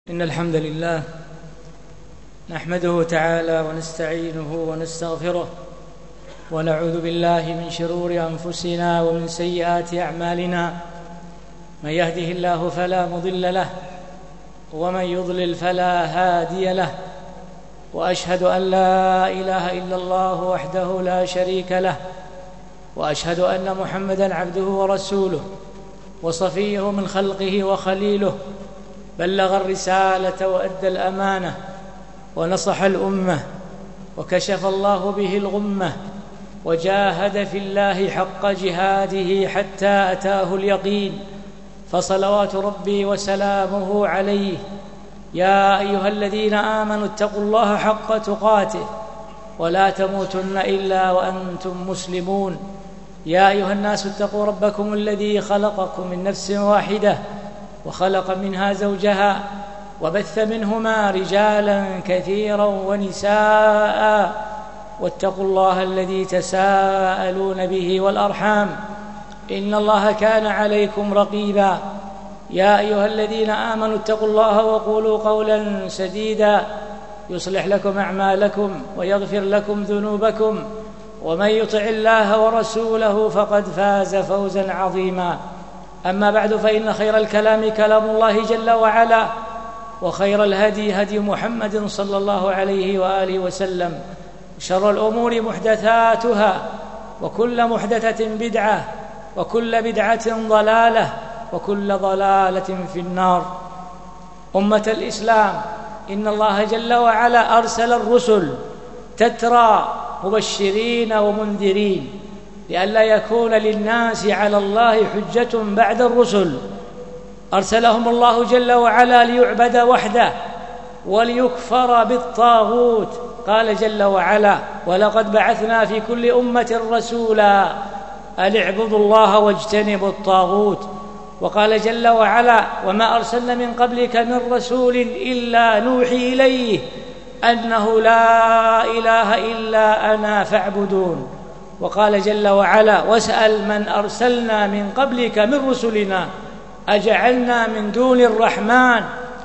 إن الحمد لله نحمده تعالى ونستعينه ونستغفره ونعوذ بالله من شرور أنفسنا ومن سيئات أعمالنا. من يهده الله فلا مضل له ومن يضلل فلا هادي له، وأشهد أن لا إله إلا الله وحده لا شريك له، وأشهد أن محمدًا عبده ورسوله وصفيه من خلقه وخليله، بلغ الرسالة وأدى الأمانة ونصح الأمة وكشف الله به الغمة، وجاهد في الله حق جهاده حتى أتاه اليقين، فصلوات ربي وسلامه عليه. يا أيها الذين آمنوا اتقوا الله حق تقاته ولا تموتن إلا وأنتم مسلمون. يا أيها الناس اتقوا ربكم الذي خلقكم من نفس واحدة وخلق منها زوجها وبث منهما رجالا كثيرا ونساء، واتقوا الله الذي تساءلون به والأرحام، إن الله كان عليكم رقيبا. يا أيها الذين آمنوا اتقوا الله وقولوا قولا سديدا يصلح لكم أعمالكم ويغفر لكم ذنوبكم، ومن يطع الله ورسوله فقد فاز فوزا عظيما. أما بعد، فإن خير الكلام كلام الله جل وعلا، وخير الهدي هدي محمد صلى الله عليه وآله وسلم، شر الأمور محدثاتها، وكل محدثة بدعة، وكل بدعة ضلالة، وكل ضلالة في النار. أمة الإسلام، إن الله جل وعلا أرسل الرسل تترى مبشرين ومنذرين، لئلا يكون للناس على الله حجة بعد الرسل. أرسلهم الله جل وعلا ليعبد وحده وليكفر بالطاغوت. قال جل وعلا: ولقد بعثنا في كل أمة رسولا أن اعبدوا الله واجتنبوا الطاغوت. وقال جل وعلا: وما أرسلنا من قبلك من رسول إلا نوحي إليه أنه لا إله إلا أنا فاعبدون. وقال جل وعلا: واسأل من أرسلنا من قبلك من رسلنا أجعلنا من دون الرحمن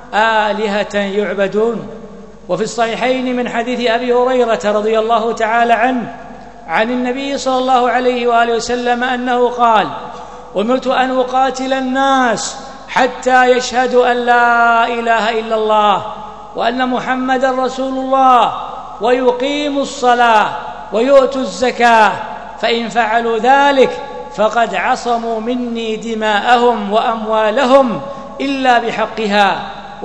آلهة يعبدون. وفي الصحيحين من حديث أبي هريرة رضي الله تعالى عنه عن النبي صلى الله عليه وآله وسلم أنه قال: أمرت أن أقاتل الناس حتى يشهدوا أن لا إله إلا الله وأن محمدًا رسول الله ويقيموا الصلاة ويؤتوا الزكاة، فإن فعلوا ذلك فقد عصموا مني دماءهم وأموالهم إلا بحقها،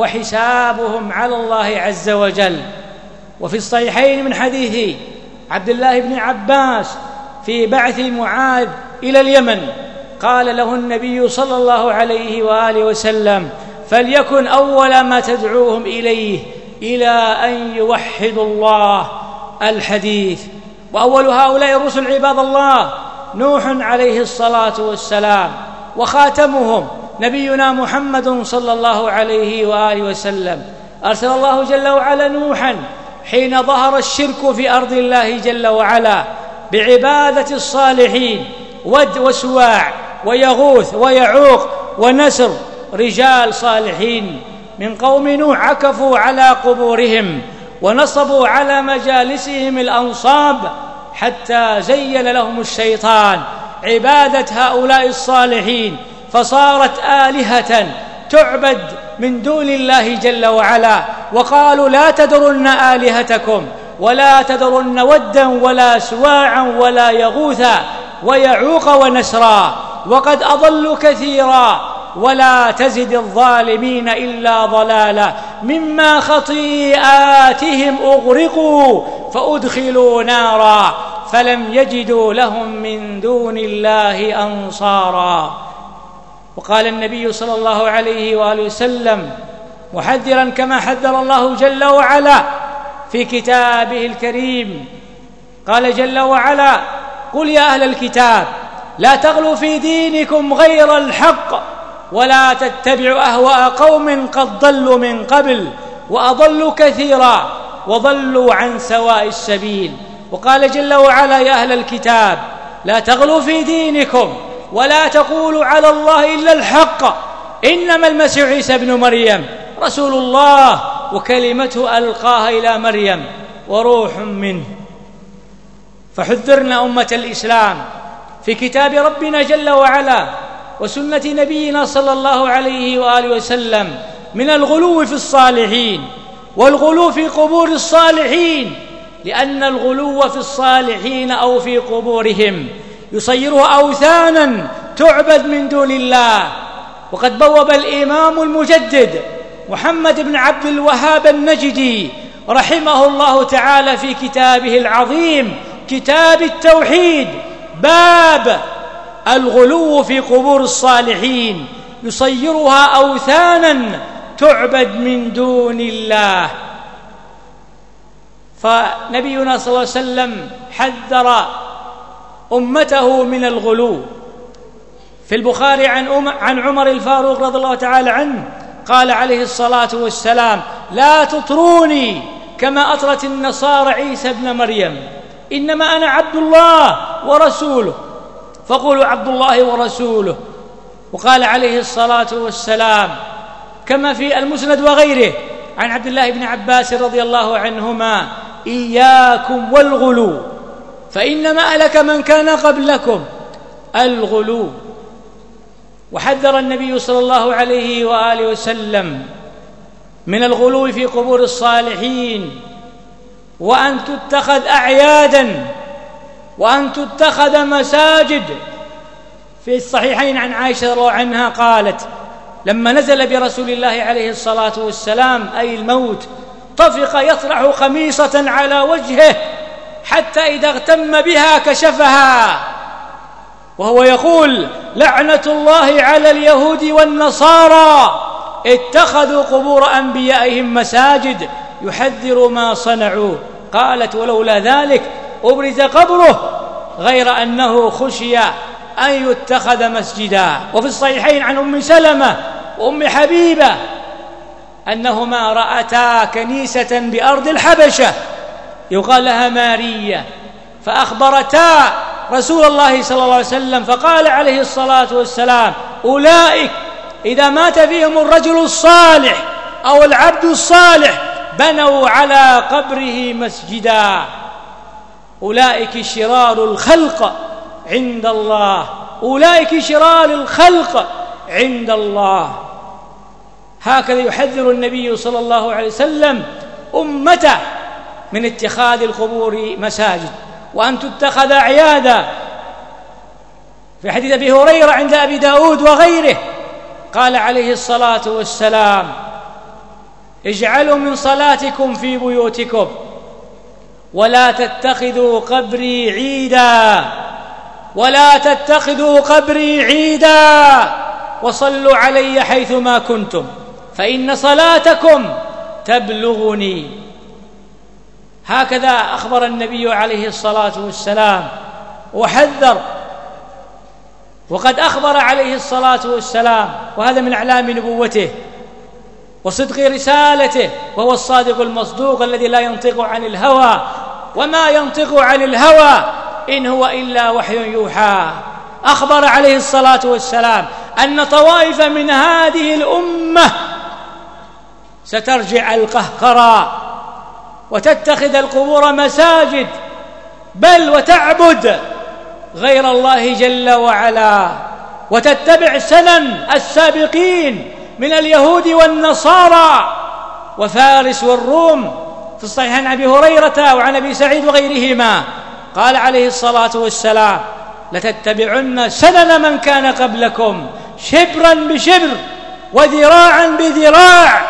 وحسابهم على الله عز وجل. وفي الصحيحين من حديث عبد الله بن عباس في بعث معاذ إلى اليمن، قال له النبي صلى الله عليه وآله وسلم: فليكن أول ما تدعوهم إليه إلى أن يوحدوا الله. الحديث. وأول هؤلاء الرسل عباد الله نوح عليه الصلاة والسلام، وخاتمهم نبينا محمد صلى الله عليه وآله وسلم. أرسل الله جل وعلا نوحا حين ظهر الشرك في أرض الله جل وعلا بعبادة الصالحين، ود وسواع ويغوث ويعوق ونسر، رجال صالحين من قوم نوح عكفوا على قبورهم ونصبوا على مجالسهم الأنصاب، حتى زين لهم الشيطان عبادة هؤلاء الصالحين، فصارت آلهة تعبد من دون الله جل وعلا. وقالوا: لا تذرن آلهتكم ولا تذرن ودا ولا سواعا ولا يغوثا ويعوق ونسرا وقد أضلوا كثيرا ولا تزد الظالمين إلا ضلالا مما خطيئاتهم أغرقوا فأدخلوا نارا فلم يجدوا لهم من دون الله أنصارا. وقال النبي صلى الله عليه وآله وسلم محذرا كما حذر الله جل وعلا في كتابه الكريم، قال جل وعلا: قل يا أهل الكتاب لا تغلوا في دينكم غير الحق ولا تتبعوا أهواء قوم قد ضلوا من قبل وأضلوا كثيرا وضلوا عن سواء السبيل. وقال جل وعلا: يا أهل الكتاب لا تغلوا في دينكم ولا تقولوا على الله إلا الحق، إنما المسيح عيسى ابن مريم رسول الله وكلمته ألقاها إلى مريم وروح منه. فحذرنا أمة الإسلام في كتاب ربنا جل وعلا وسنة نبينا صلى الله عليه وآله وسلم من الغلو في الصالحين والغلو في قبور الصالحين، لأن الغلو في الصالحين أو في قبورهم يصيرها أوثانا تعبد من دون الله. وقد بوب الإمام المجدد محمد بن عبد الوهاب النجدي رحمه الله تعالى في كتابه العظيم كتاب التوحيد باب الغلو في قبور الصالحين يصيرها أوثانا تعبد من دون الله. فنبينا صلى الله عليه وسلم حذر أمته من الغلو. في البخاري عن عمر الفاروق رضي الله تعالى عنه قال عليه الصلاة والسلام: لا تطروني كما أطرت النصارى عيسى ابن مريم، إنما أنا عبد الله ورسوله فقولوا عبد الله ورسوله. وقال عليه الصلاة والسلام كما في المسند وغيره عن عبد الله بن عباس رضي الله عنهما: إياكم والغلو فإنما أهلك من كان قبلكم الغلو. وحذر النبي صلى الله عليه وآله وسلم من الغلو في قبور الصالحين، وأن تتخذ أعيادا وأن تتخذ مساجد. في الصحيحين عن عائشة رضي الله عنها قالت: لما نزل برسول الله عليه الصلاة والسلام أي الموت طفق يطرح قميصة على وجهه حتى إذا اغتم بها كشفها وهو يقول: لعنة الله على اليهود والنصارى اتخذوا قبور أنبيائهم مساجد، يحذر ما صنعوا. قالت: ولولا ذلك أبرز قبره غير أنه خشي أن يتخذ مسجدا. وفي الصحيحين عن أم سلمة وأم حبيبة أنهما رأتا كنيسة بأرض الحبشة يقال لها مارية، فأخبرتا رسول الله صلى الله عليه وسلم فقال عليه الصلاة والسلام: أولئك إذا مات فيهم الرجل الصالح أو العبد الصالح بنوا على قبره مسجدا. أولئك شرار الخلق عند الله، أولئك شرار الخلق عند الله. هكذا يحذر النبي صلى الله عليه وسلم أمته من اتخاذ القبور مساجد وأن تتخذ أعيادا. في حديث أبي هريرة عند أبي داود وغيره قال عليه الصلاة والسلام: اجعلوا من صلاتكم في بيوتكم ولا تتخذوا قبري عيدا، ولا تتخذوا قبري عيدا، وصلوا علي حيثما كنتم فإن صلاتكم تبلغني. هكذا أخبر النبي عليه الصلاة والسلام وحذر. وقد أخبر عليه الصلاة والسلام، وهذا من أعلام نبوته وصدق رسالته، وهو الصادق المصدوق الذي لا ينطق عن الهوى وما ينطق عن الهوى إن هو إلا وحي يوحى. أخبر عليه الصلاة والسلام أن طوائف من هذه الأمة سترجع القهقرى وتتخذ القبور مساجد، بل وتعبد غير الله جل وعلا، وتتبع سنن السابقين من اليهود والنصارى وفارس والروم. في الصحيح عن أبي هريرة وعن أبي سعيد وغيرهما قال عليه الصلاة والسلام: لتتبعن سنن من كان قبلكم شبرا بشبر وذراعا بذراع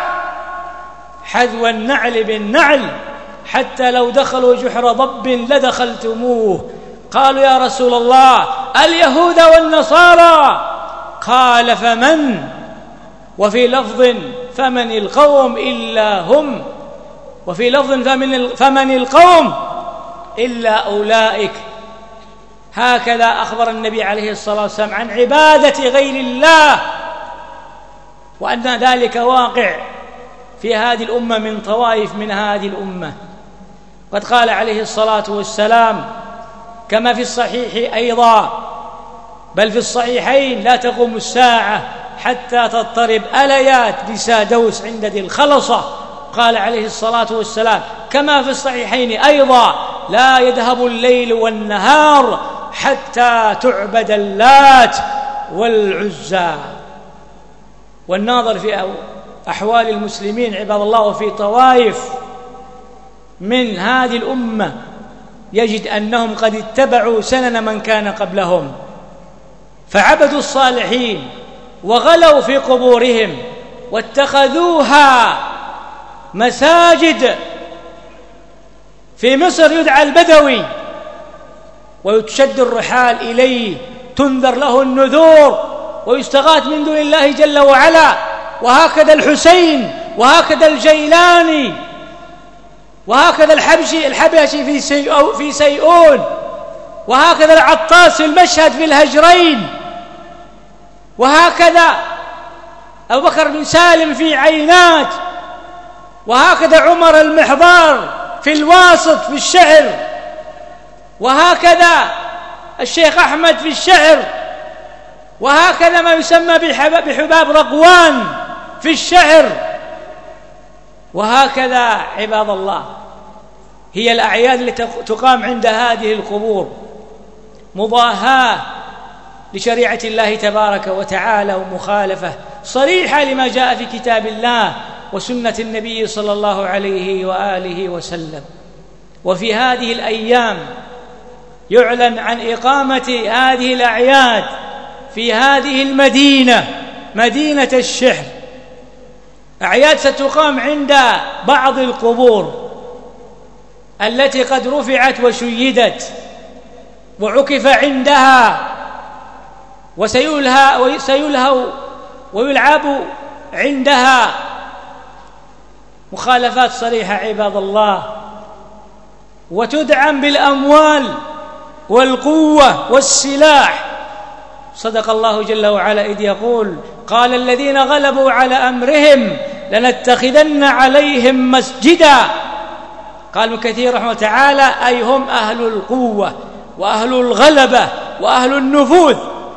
حذو النعل بالنعل، حتى لو دخلوا جحر ضب لدخلتموه. قالوا: يا رسول الله اليهود والنصارى؟ قال: فمن؟ وفي لفظ: فمن القوم إلا هم، وفي لفظ: فمن القوم إلا أولئك. هكذا أخبر النبي عليه الصلاة والسلام عن عبادة غير الله، وأن ذلك واقع في هذه الأمة من طوائف من هذه الأمة. قد قال عليه الصلاة والسلام كما في الصحيح أيضا، بل في الصحيحين: لا تقوم الساعة حتى تضطرب أليات بسادوس عند ذي الخلصة. قال عليه الصلاة والسلام كما في الصحيحين أيضا: لا يذهب الليل والنهار حتى تعبد اللات والعزى. والناظر في أحوال المسلمين عباد الله وفي طوائف من هذه الأمة يجد أنهم قد اتبعوا سنن من كان قبلهم، فعبدوا الصالحين وغلوا في قبورهم واتخذوها مساجد. في مصر يدعى البدوي ويتشد الرحال إليه، تنذر له النذور ويستغاث من دون الله جل وعلا، وهكذا الحسين، وهكذا الجيلاني، وهكذا الحبشي في سيئون، وهكذا العطاس في المشهد في الهجرين، وهكذا أبو بكر بن سالم في عينات، وهكذا عمر المحضار في الواسط في الشعر، وهكذا الشيخ أحمد في الشعر، وهكذا ما يسمى بحباب رقوان في الشعر. وهكذا عباد الله هي الأعياد التي تقام عند هذه القبور مضاهاة لشريعة الله تبارك وتعالى، ومخالفة صريحة لما جاء في كتاب الله وسنة النبي صلى الله عليه وآله وسلم. وفي هذه الأيام يعلن عن إقامة هذه الأعياد في هذه المدينة، مدينة الشحر، أعياد ستقام عند بعض القبور التي قد رفعت وشيدت وعكف عندها، وسيلهى ويلعب عندها مخالفات صريحة عباد الله، وتدعم بالأموال والقوة والسلاح. صدق الله جل وعلا إذ يقول: قال الذين غلبوا على أمرهم لنتخذن عليهم مسجدا. قال ابن كثير رحمه تعالى: أي هم أهل القوة وأهل الغلبة وأهل النفوذ.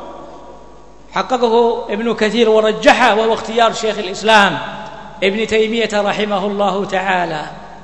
حققه ابن كثير ورجحه، وهو اختيار شيخ الإسلام ابن تيمية رحمه الله تعالى،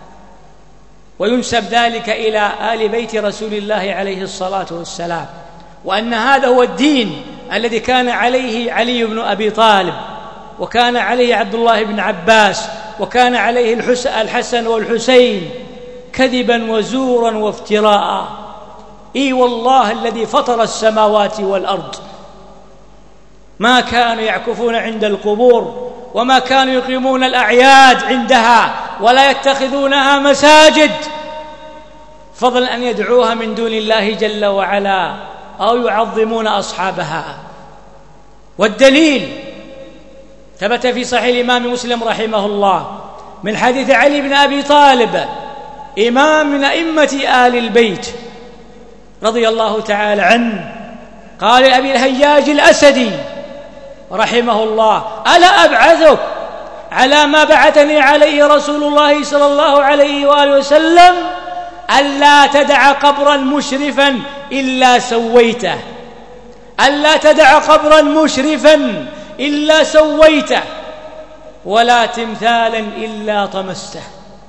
وينسب ذلك إلى آل بيت رسول الله عليه الصلاة والسلام، وأن هذا هو الدين الذي كان عليه علي بن أبي طالب، وكان عليه عبد الله بن عباس، وكان عليه الحسن والحسين، كذبا وزورا وافتراء. إي والله الذي فطر السماوات والأرض ما كانوا يعكفون عند القبور، وما كانوا يقيمون الأعياد عندها، ولا يتخذونها مساجد، فضلا أن يدعوها من دون الله جل وعلا أو يعظمون أصحابها. والدليل ثبت في صحيح الإمام مسلم رحمه الله من حديث علي بن أبي طالب، إمام من أئمة آل البيت رضي الله تعالى عنه، قال لأبي الهياج الأسدي رحمه الله: ألا أبعثك على ما بعثني عليه رسول الله صلى الله عليه وآله وسلم؟ ألا تدع قبرا مشرفا إلا سويته، ألا تدع قبرا مشرفا إلا سويته، ولا تمثالا إلا طمسته.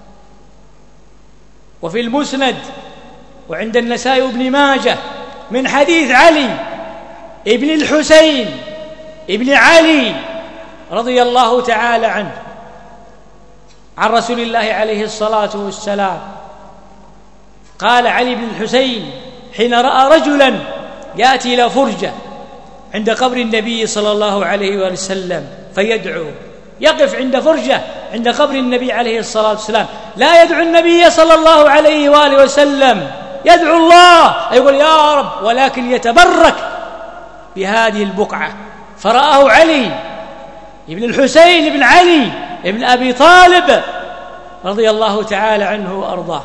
وفي المسند وعند النسائي وابن ماجه من حديث علي ابن الحسين ابن علي رضي الله تعالى عنه عن رسول الله عليه الصلاة والسلام، قال علي بن الحسين حين رأى رجلا يأتي إلى فرجة عند قبر النبي صلى الله عليه وسلم فيدعو، يقف عند فرجة عند قبر النبي عليه الصلاة والسلام، لا يدعو النبي صلى الله عليه وآله وسلم، يدعو الله، يقول يا رب، ولكن يتبرك بهذه البقعة. فرآه علي ابن الحسين بن علي ابن أبي طالب رضي الله تعالى عنه وأرضاه،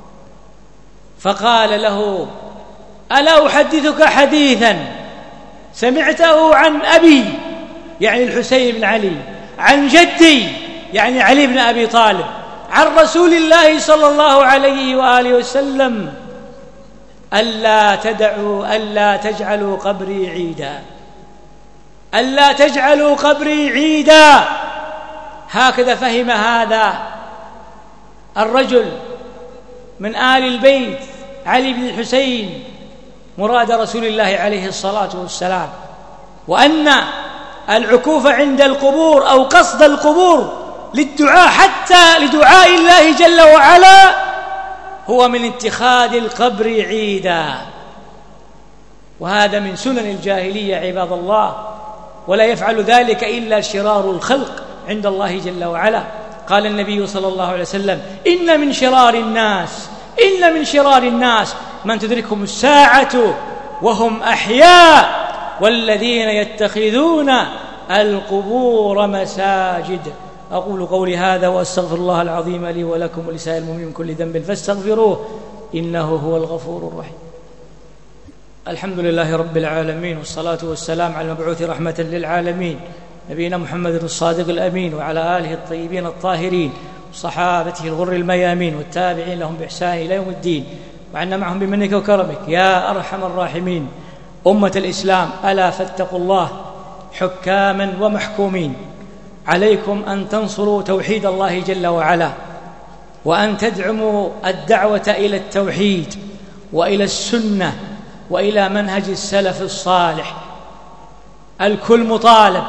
فقال له: ألا أحدثك حديثا سمعته عن أبي، يعني الحسين بن علي، عن جدي، يعني علي بن أبي طالب، عن رسول الله صلى الله عليه وآله وسلم: ألا تجعلوا قبري عيدا. ألا تجعلوا قبري عيدا. هكذا فهم هذا الرجل من آل البيت علي بن الحسين مراد رسول الله عليه الصلاة والسلام، وأن العكوف عند القبور أو قصد القبور للدعاء حتى لدعاء الله جل وعلا هو من اتخاذ القبر عيدا، وهذا من سنن الجاهلية عباد الله، ولا يفعل ذلك إلا شرار الخلق عند الله جل وعلا. قال النبي صلى الله عليه وسلم: إن من شرار الناس من تدركهم الساعة وهم أحياء والذين يتخذون القبور مساجد. أقول قولي هذا وأستغفر الله العظيم لي ولكم ولسائر المؤمنين من كل ذنب فاستغفروه إنه هو الغفور الرحيم. الحمد لله رب العالمين، والصلاة والسلام على المبعوث رحمة للعالمين نبينا محمد الصادق الأمين، وعلى آله الطيبين الطاهرين وصحابته الغر الميامين والتابعين لهم بإحسان إلى يوم الدين، وعنا معهم بمنك وكرمك يا أرحم الراحمين. أمة الإسلام، ألا فاتقوا الله حكاما ومحكومين. عليكم أن تنصروا توحيد الله جل وعلا، وأن تدعموا الدعوة إلى التوحيد وإلى السنة وإلى منهج السلف الصالح. الكل مطالب،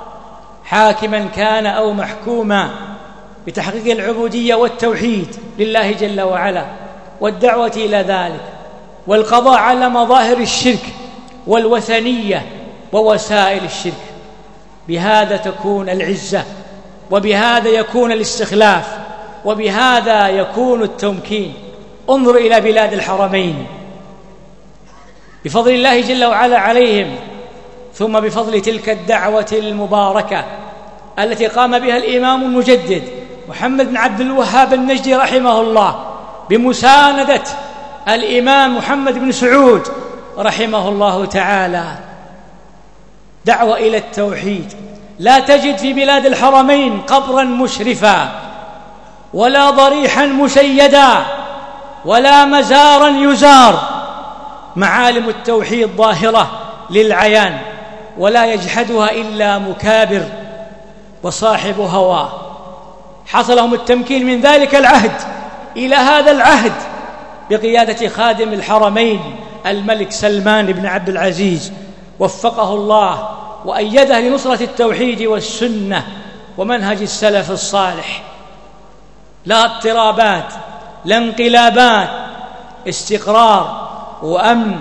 حاكما كان أو محكوما، بتحقيق العبودية والتوحيد لله جل وعلا، والدعوة إلى ذلك، والقضاء على مظاهر الشرك والوثنية ووسائل الشرك. بهذا تكون العزة، وبهذا يكون الاستخلاف، وبهذا يكون التمكين. انظر إلى بلاد الحرمين بفضل الله جل وعلا عليهم، ثم بفضل تلك الدعوة المباركة التي قام بها الإمام المجدد محمد بن عبد الوهاب النجدي رحمه الله بمساندة الإمام محمد بن سعود رحمه الله تعالى. دعوة إلى التوحيد. لا تجد في بلاد الحرمين قبرا مشرفا، ولا ضريحا مشيدا، ولا مزارا يزار. معالم التوحيد ظاهرة للعيان، ولا يجحدها إلا مكابر وصاحب هوى. حصلهم التمكين من ذلك العهد إلى هذا العهد بقيادة خادم الحرمين الملك سلمان بن عبد العزيز، وفقه الله وأيده لنصرة التوحيد والسنة ومنهج السلف الصالح. لا اضطرابات، لا انقلابات، استقرار وأمن،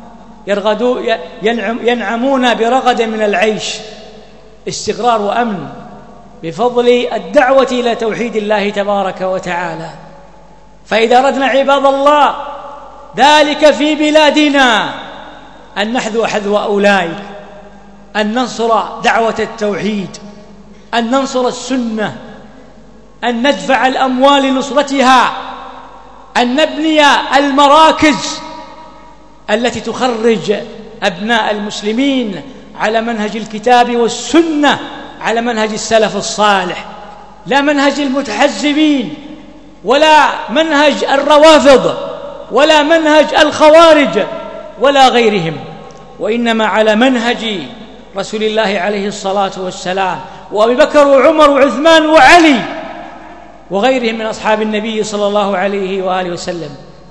ينعمون برغد من العيش. استقرار وأمن بفضل الدعوة إلى توحيد الله تبارك وتعالى. فإذا أردنا عباد الله ذلك في بلادنا أن نحذو حذو أولئك، أن ننصر دعوة التوحيد، أن ننصر السنة، أن ندفع الأموال لنصرتها، أن نبني المراكز التي تخرج أبناء المسلمين على منهج الكتاب والسنة، على منهج السلف الصالح، لا منهج المتحزبين، ولا منهج الروافض، ولا منهج الخوارج ولا غيرهم، وإنما على منهج رسول الله عليه الصلاة والسلام، وأبي بكر وعمر وعثمان وعلي وغيرهم من أصحاب النبي صلى الله عليه وآله وسلم.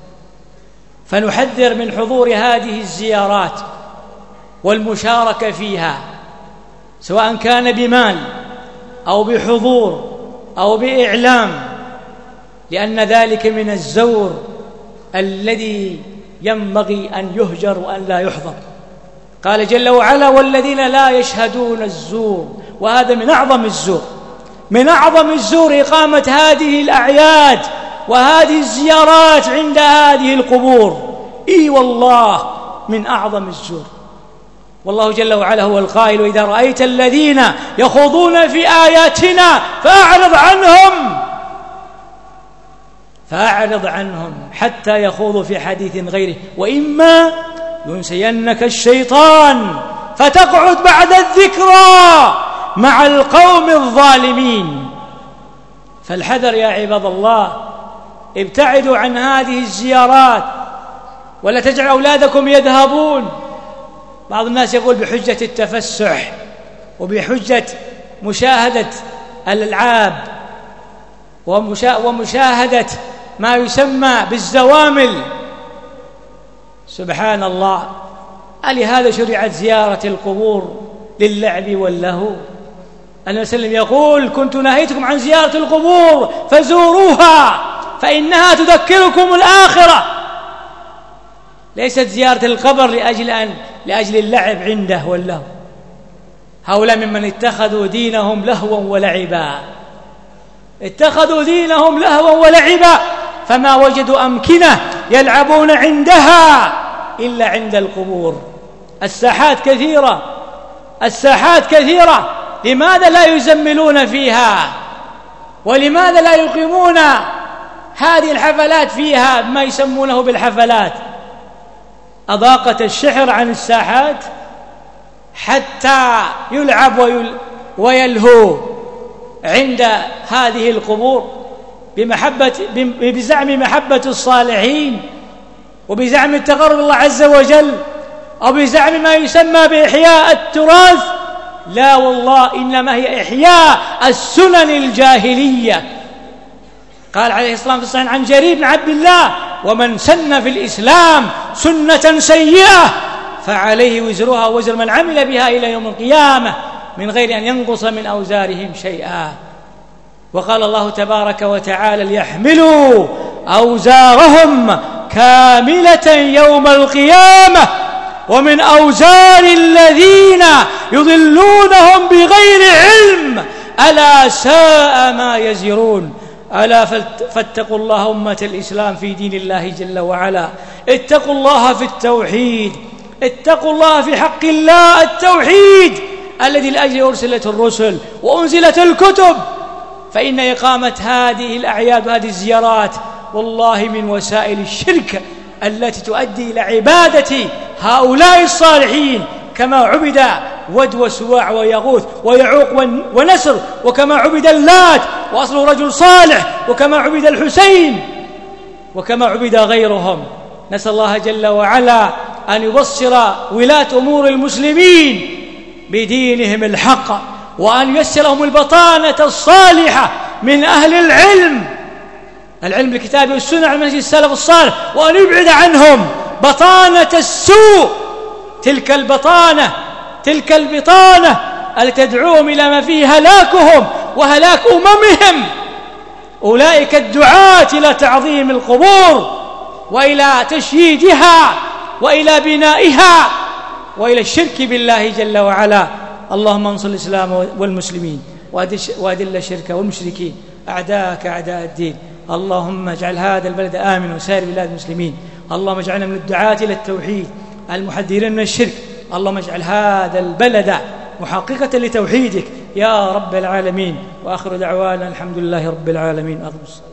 فنحذر من حضور هذه الزيارات والمشاركة فيها، سواء كان بمال أو بحضور أو بإعلام، لأن ذلك من الزور الذي ينبغي أن يهجر وأن لا يحضر. قال جل وعلا: والذين لا يشهدون الزور. وهذا من أعظم الزور، من أعظم الزور إقامة هذه الأعياد وهذه الزيارات عند هذه القبور. إي والله من أعظم الزور. والله جل وعلا هو القائل: وإذا رأيت الذين يخوضون في آياتنا فأعرض عنهم حتى يخوضوا في حديث غيره، وإما ينسينك الشيطان فتقعد بعد الذكرى مع القوم الظالمين. فالحذر يا عباد الله، ابتعدوا عن هذه الزيارات، ولا تجعل أولادكم يذهبون. بعض الناس يقول بحجة التفسح وبحجة مشاهدة الألعاب ومشاهدة ما يسمى بالزوامل. سبحان الله، ألهذا شرعت زيارة القبور للعب واللهو؟ النبي صلى الله عليه وسلم يقول: كنت نهيتكم عن زيارة القبور فزوروها فإنها تذكركم الآخرة. ليست زيارة القبر لأجل اللعب عنده واللهو. هؤلاء ممن اتخذوا دينهم لهوا ولعبا، اتخذوا دينهم لهوا ولعبا، فما وجدوا أمكنة يلعبون عندها إلا عند القبور. الساحات كثيرة، لماذا لا يزملون فيها؟ ولماذا لا يقيمون هذه الحفلات فيها بما يسمونه بالحفلات؟ أضاقت الشحر عن الساحات حتى يلعب ويلهو عند هذه القبور بزعم محبة الصالحين، وبزعم التقرب الله عز وجل، أو بزعم ما يسمى بإحياء التراث. لا والله، إنما هي إحياء السنن الجاهلية. قال عليه الصلاة والسلام عن جرير بن عبد الله: ومن سن في الإسلام سنة سيئة فعليه وزرها وزر من عمل بها إلى يوم القيامة من غير أن ينقص من أوزارهم شيئا. وقال الله تبارك وتعالى: ليحملوا أوزارهم كاملة يوم القيامة ومن أوزار الذين يضلونهم بغير علم ألا ساء ما يزرون. ألا فاتقوا الله أمة الإسلام في دين الله جل وعلا، اتقوا الله في التوحيد، اتقوا الله في حق الله التوحيد الذي لأجله أرسلت الرسل وأنزلت الكتب. فإن إقامة هذه الأعياد وهذه الزيارات والله من وسائل الشرك التي تؤدي إلى عبادة هؤلاء الصالحين، كما عبد ود وسواع ويغوث ويعوق ونسر، وكما عبد اللات وأصله رجل صالح، وكما عبد الحسين، وكما عبد غيرهم. نسأل الله جل وعلا أن يبصر ولاة أمور المسلمين بدينهم الحق، وأن ييسرهم البطانة الصالحة من أهل العلم بالكتاب والسنة عن منهج السلف الصالح، وأن يبعد عنهم بطانة السوء، تلك البطانة التي تدعوهم إلى ما فيه هلاكهم وهلاك أممهم. أولئك الدعاة إلى تعظيم القبور وإلى تشييدها وإلى بنائها وإلى الشرك بالله جل وعلا. اللهم انصر الإسلام والمسلمين وأذل الشرك والمشركين أعداءك أعداء الدين. اللهم اجعل هذا البلد آمنا وسائر بلاد المسلمين. اللهم اجعلنا من الدعاة إلى التوحيد المحذرين من الشرك. اللهم اجعل هذا البلد محققة لتوحيدك يا رب العالمين. وآخر دعوانا الحمد لله رب العالمين.